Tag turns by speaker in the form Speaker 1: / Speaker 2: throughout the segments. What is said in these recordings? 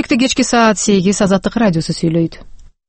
Speaker 1: Бишкекте кечки саат 8 Азаттык радиосу сүйлөйт.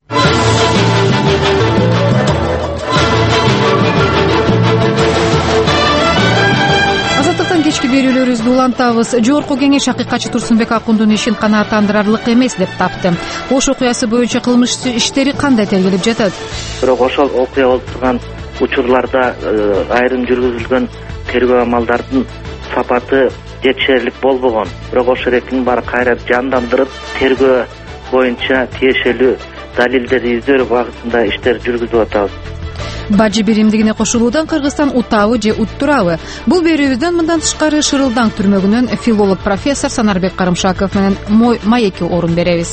Speaker 1: Азаттыктан кечки берүүлөрүбүздү улантабыз. Жогорку кеңеш акыйкатчы Турсунбек Акундун ишин канааттандырарлык эмес деп тапты. Ош окуясы боюнча кылмыш иштери кандай тергелип жатат?
Speaker 2: Бирок ошол окуя болуп турган учурларда айрым жүргүзүлгөн тергөө амалдардын сапаты жетишерлик болбогон. Бирок ошол эркин баары кайра жандандырып, тергөө боюнча тиешелүү далилдерди издөө багытында иштер жүргүзүп атабыз.
Speaker 1: Бажы биримдигине кошулуудан Кыргызстан утабы же уттурабы? Бул берүүбүздөн мындан тышкары Шырылдаң түрмөгүнөн филолог профессор Санарбек Карымшаков менен маекке орун беребиз.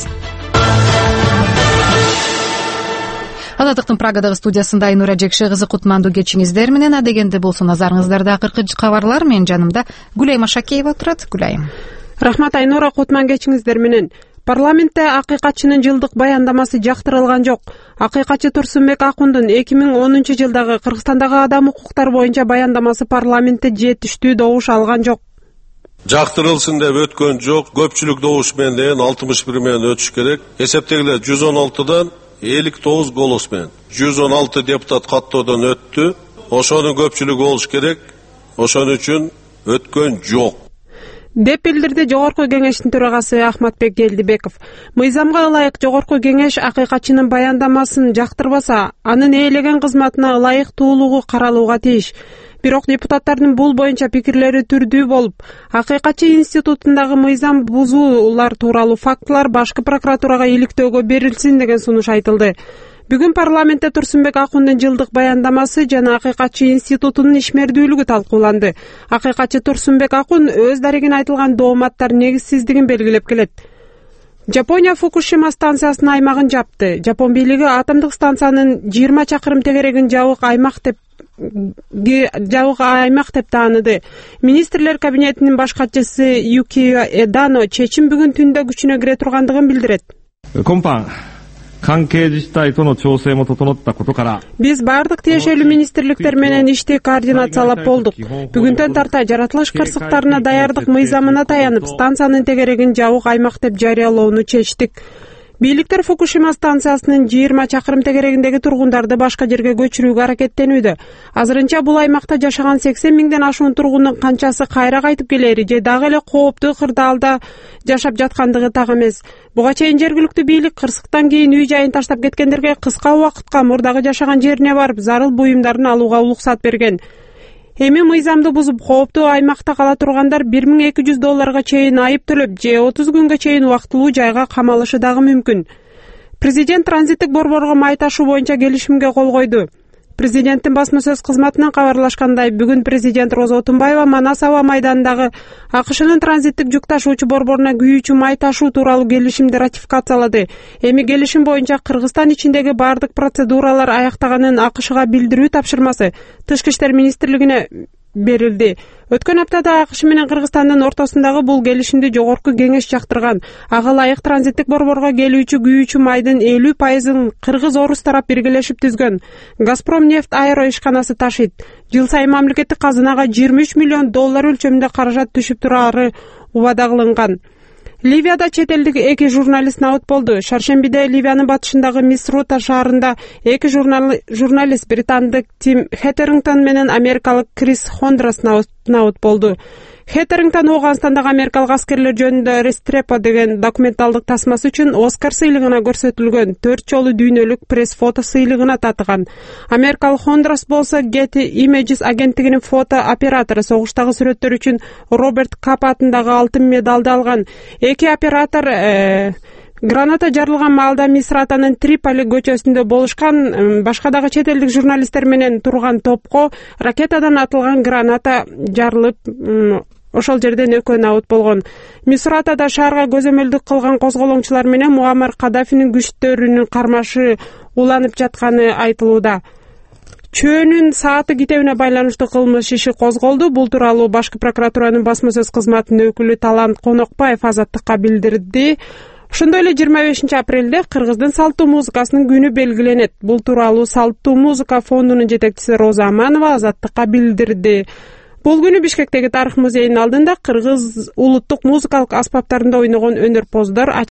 Speaker 1: Азаттыктын Прагадагы студиясында Айнура Жекше кызы кутмандуу кечиңиздер менен. Адегенде болсо назарыңыздарда акыркы кабарлар. Мен жанымда Гүлайым Ашакеева турат. Гүлайым.
Speaker 3: Рахмат Айнура, кутман кечиңиздер менен. Парламентте акыйкатчынын жылдык баяндамасы жактырылган жок. Акыйкатчы Турсунбек Акундун 2010-жылдагы Кыргызстандагы адам укуктары боюнча баяндамасы парламентте жетиштүү добуш алган жок.
Speaker 4: Жактырылсын деп өткөн жок. Көпчүлүк добуш менен 61 менен өтүш керек. Эсептегиле 116дан 59 голос менен 116 депутат каттоодон өттү. Ошонун көпчүлүгү болуш керек. Ошон үчүн өткөн жок
Speaker 3: деп билдирди Жогорку кеңештин төрагасы Ахматбек Келдибеков. Мыйзамга ылайык Жогорку кеңеш акыйкатчынын баяндамасын жактырбаса, анын ээлеген кызматына ылайыктуулугу каралууга тийиш. Бирок депутаттардын бул боюнча пикирлери түрдүү болуп, акыйкатчы институтундагы мыйзам бузуулар тууралуу фактылар башкы прокуратурага иликтөөгө берилсин деген сунуш айтылды. Бүгүн парламентте Турсунбек Акундун жылдык баяндамасы жана акыйкатчы институтунун ишмердүүлүгү талкууланды. Акыйкатчы Турсунбек Акун өз дарегине айтылган дооматтар негизсиздигин белгилеп келет. Жапония Фукушима станциясынын аймагын жапты. Жапон бийлиги атомдук станциянын 20 чакырым тегерегин жабык аймак деп тааныды. Министрлер кабинетинин баш катчысы Юкио Эдано чечим бүгүн түндө күчүнө кире тургандыгын билдирет. Биз бардык тиешелүү министрликтер менен ишти координациялап болдук. Бүгүндөн тарта жаратылыш кырсыктарына даярдык мыйзамына таянып, станциянын тегерегин жабык аймак деп жарыялоону чечтик. Бийликтер Фукушима станциясынын 20 чакырым тегерегиндеги тургундарды башка жерге көчүрүүгө аракеттенүүдө. Азырынча бул аймакта жашаган 80 миңден ашуун тургундун канчасы кайра кайтып келери же дагы эле кооптуу кырдаалда жашап жаткандыгы так эмес. Буга чейин жергиликтүү бийлик кырсыктан кийин үй жайын таштап кеткендерге кыска убакытка мурдагы жашаган жерине барып зарыл буюмдарын алууга уруксат берген. Эми мыйзамды бузуп кооптуу аймакта кала тургандар $1200 чейин айып төлөп же 30 күнгө чейин убактылуу жайга камалышы дагы мүмкүн. Президент транзиттик борборго май ташуу боюнча келишимге кол койду. Президенттин басма сөз кызматынан кабарлашкандай, бүгүн президент Роза Отунбаева Манас аба майданындагы АКШнын транзиттик жүк ташуучу борборуна күйүүчү май ташуу тууралуу келишимди ратификациялады. Эми келишим боюнча Кыргызстан ичиндеги бардык процедуралар аяктаганын АКШга билдирүү тапшырмасы Тышкы иштер министрлигине берилди. Өткөн аптада АКШ менен Кыргызстандын ортосундагы бул келишимди Жогорку кеңеш жактырган. Ага ылайык транзиттик борборго келүүчү күйүүчү майдын 50%-ын кыргыз-орус тарап биргелешип түзгөн. Газпром нефть аэро ишканасы ташыйт. Жыл сайын мамлекеттик казынага $23 миллион өлчөмүндө каражат түшүп турары убада кылынган. Ливияда чет элдик 2 журналист набыт болду. Шаршембиде Ливиянын батышындагы Мисрута шаарында 2 журналист британдык Тим Хеттерингтон менен америкалык Крис Хондрас набыт болду. Хеттерингтон Ооганстандагы америкалык аскерлер жөнүндө Рестрепо деген документалдык тасмасы үчүн Оскар сыйлыгына көрсөтүлгөн 4 жолу дүйнөлүк пресс-фото сыйлыгына татыган. Америкалык Хондрас болсо Getty Images агенттигинин фото оператору, согуштагы сүрөттөр үчүн Роберт Кап атындагы алтын медалды алган. Эки оператор граната жарылган маалда Мисратанын Триполи көчөсүндө болушкан. Башка дагы чет элдик журналисттер менен турган топко ракетадан атылган граната жарылып, ошол жерден экөө набыт болгон. Мисратада шаарга көзөмөлдүк кылган козголоңчулар менен Муаммар Каддафинин күчтөрүнүн кармашы уланып жатканы айтылууда. Чөөнүн сааты китебине байланыштуу кылмыш иши козголду. Бул тууралуу башкы прокуратуранын басма сөз кызматынын өкүлү Талант Конокбаев Азаттыкка билдирди. Ошондой эле 25 апрелде Кыргыздын салттуу музыкасынын күнү белгиленет. Бул тууралуу салттуу музыка фондунун жетекчиси Роза Аманова Азаттыкка билдирди. Бул күнү Бишкектеги тарых музейинин алдында кыргыз улуттук музыкалык аспаптарында ойногон өнөрпоздор